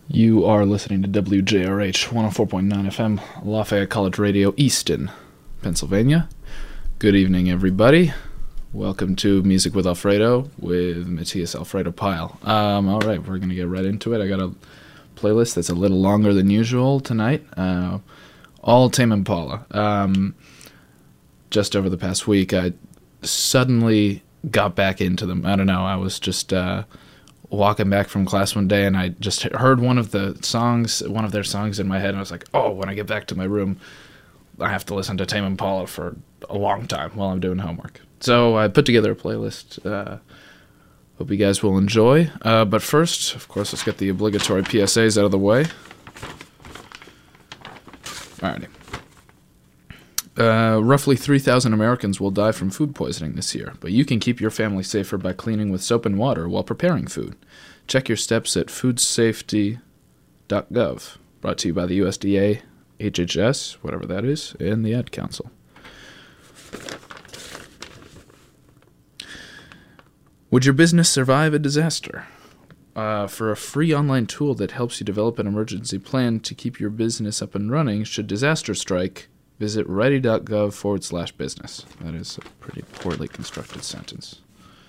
You are listening to WJRH 104.9 FM, Lafayette College Radio, Easton, Pennsylvania. Good evening, everybody. Welcome to Music with Alfredo with Matthias Alfredo Pyle. All right, we're going to get right into it. I got a playlist that's a little longer than usual tonight. All Tame Impala. Just over the past week, I suddenly got back into them. I don't know, I was just walking back from class one day, and I just heard one of their songs in my head, and I was like, oh, when I get back to my room, I have to listen to Tame Impala for a long time while I'm doing homework. So I put together a playlist. Hope you guys will enjoy. But first, of course, let's get the obligatory PSAs out of the way. Alrighty. Roughly 3,000 Americans will die from food poisoning this year, but you can keep your family safer by cleaning with soap and water while preparing food. Check your steps at foodsafety.gov. Brought to you by the USDA, HHS, whatever that is, and the Ad Council. Would your business survive a disaster? For a free online tool that helps you develop an emergency plan to keep your business up and running should disaster strike, visit ready.gov/business. That is a pretty poorly constructed sentence.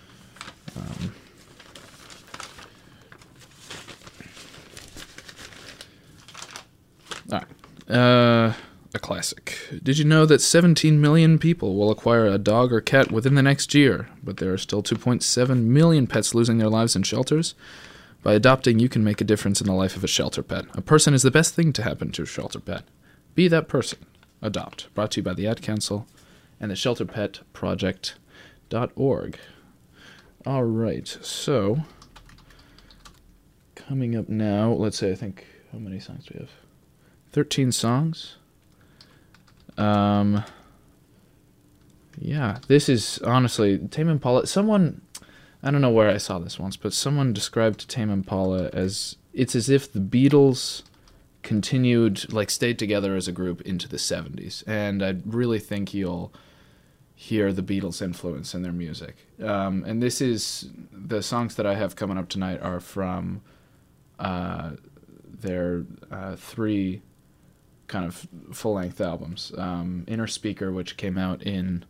All right. A classic. Did you know that 17 million people will acquire a dog or cat within the next year, but there are still 2.7 million pets losing their lives in shelters? By adopting, you can make a difference in the life of a shelter pet. A person is the best thing to happen to a shelter pet. Be that person. Adopt. Brought to you by the Ad Council and the ShelterPetProject.org. All right, so coming up now, let's say, I think, how many songs do we have? 13 songs. Yeah, this is honestly Tame Impala. Someone, I don't know where I saw this once, but someone described Tame Impala as it's as if the Beatles continued, like, stayed together as a group into the 70s, and I really think you'll hear the Beatles' influence in their music. And this is, the songs that I have coming up tonight are from their three kind of full-length albums. Inner Speaker, which came out in,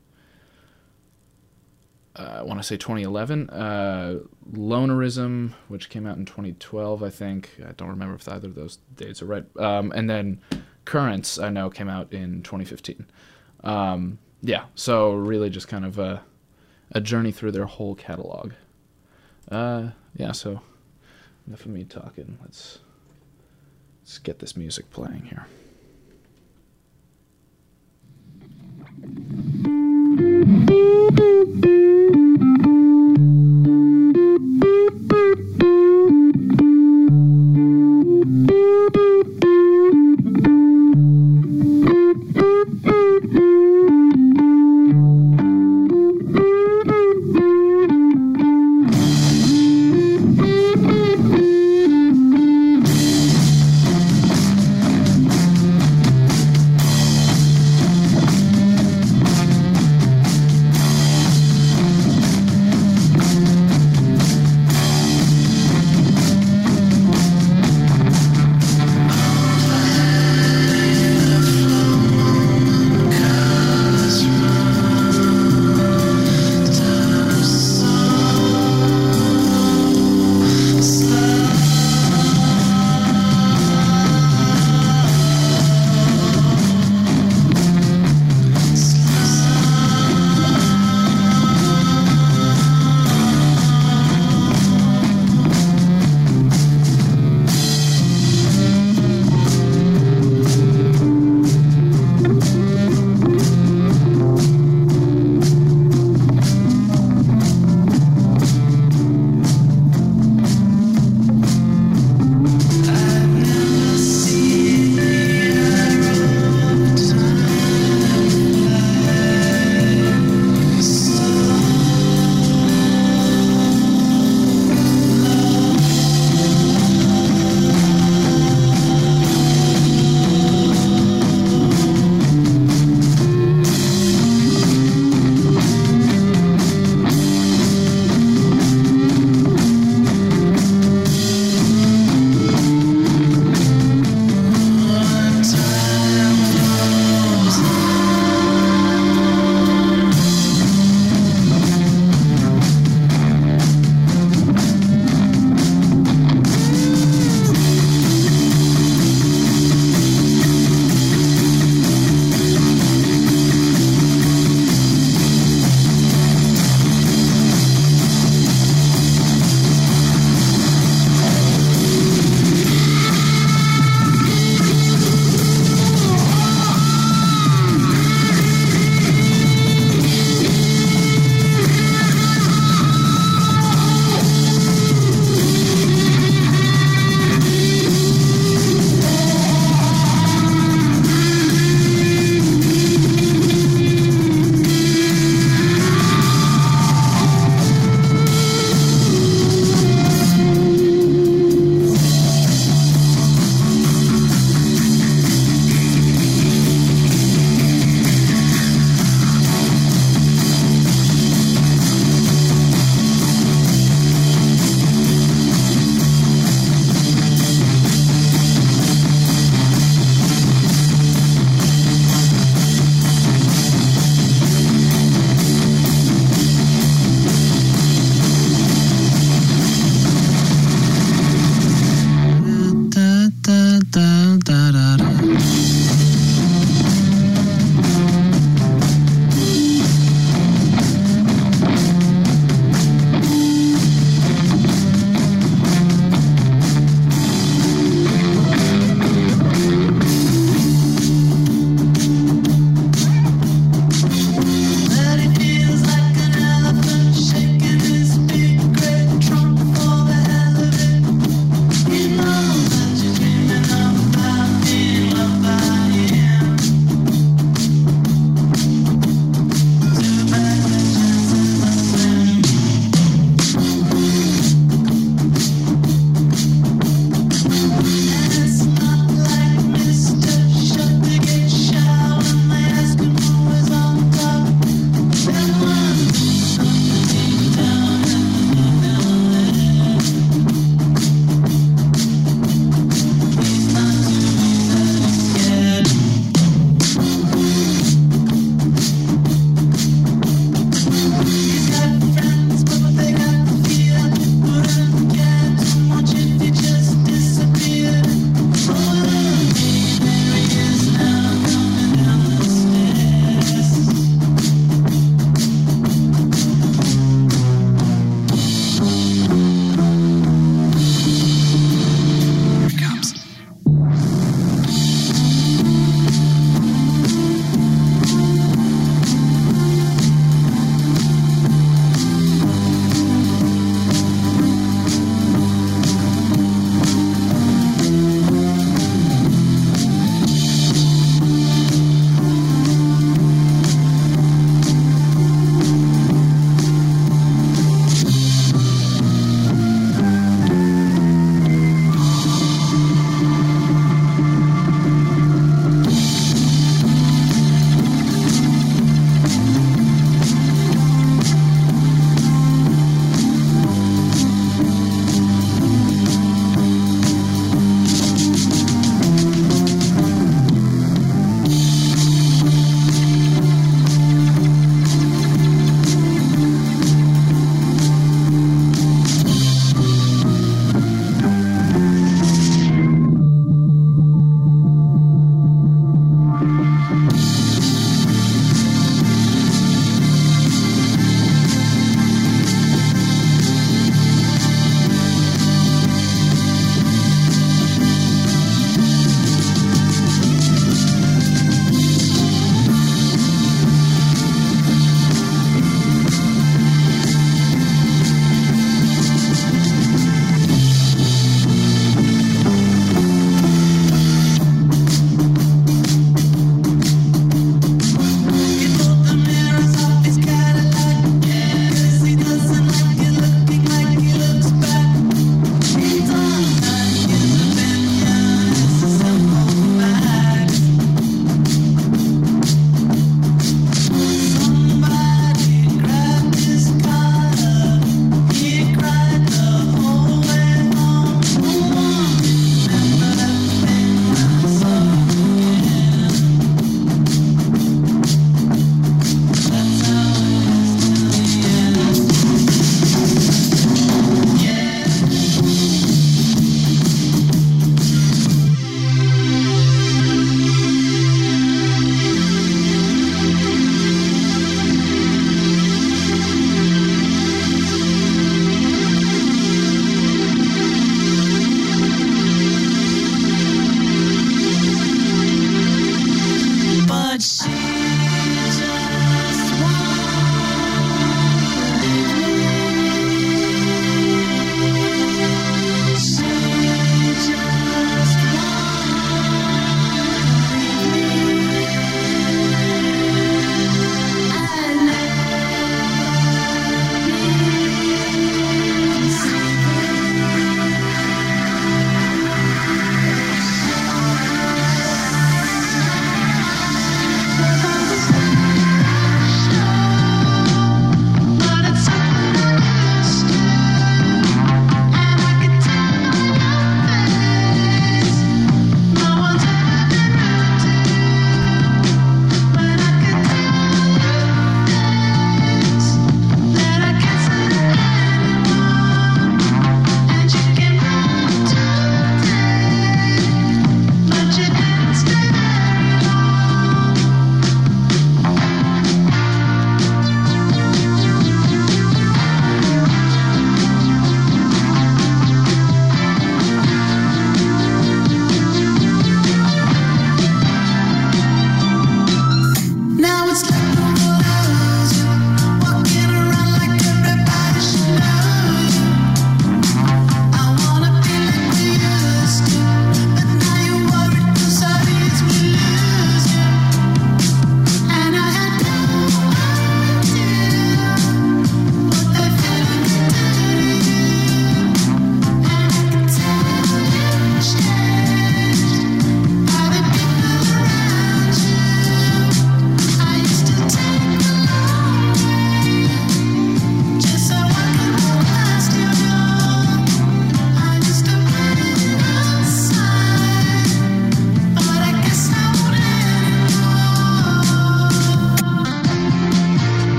I want to say 2011. Lonerism, which came out in 2012, I think. I don't remember if either of those dates are right. And then Currents, I know, came out in 2015. Yeah, so really just kind of a journey through their whole catalog. Yeah, so enough of me talking. Let's get this music playing here.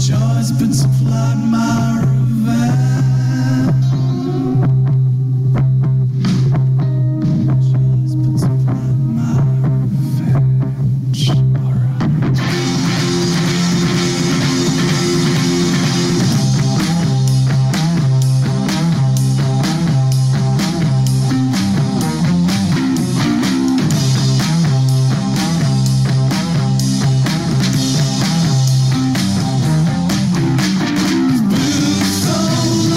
Joy's been supplied my revenge. Joy's been supplied my revenge. Alright. Blue soul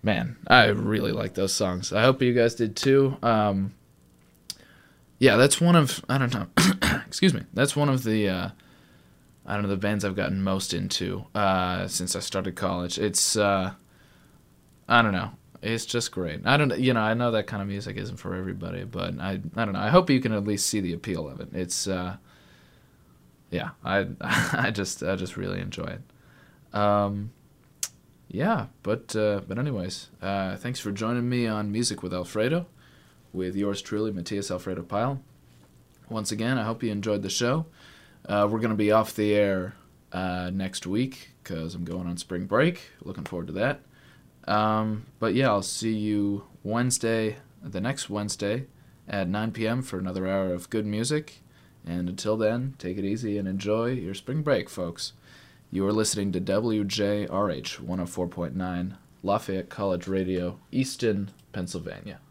man, I really like those songs. I hope you guys did too. Yeah, that's one of, I don't know, excuse me, that's one of the, I don't know, the bands I've gotten most into since I started college. It's, I don't know, it's just great. I don't, I know that kind of music isn't for everybody, but I don't know, I hope you can at least see the appeal of it. It's, yeah, I just really enjoy it. Yeah, but anyways, thanks for joining me on Music with Alfredo, with yours truly, Matthias Alfredo Pyle. Once again, I hope you enjoyed the show. We're going to be off the air next week because I'm going on spring break. Looking forward to that. But yeah, I'll see you the next Wednesday at 9 p.m. for another hour of good music. And until then, take it easy and enjoy your spring break, folks. You are listening to WJRH 104.9 Lafayette College Radio, Easton, Pennsylvania.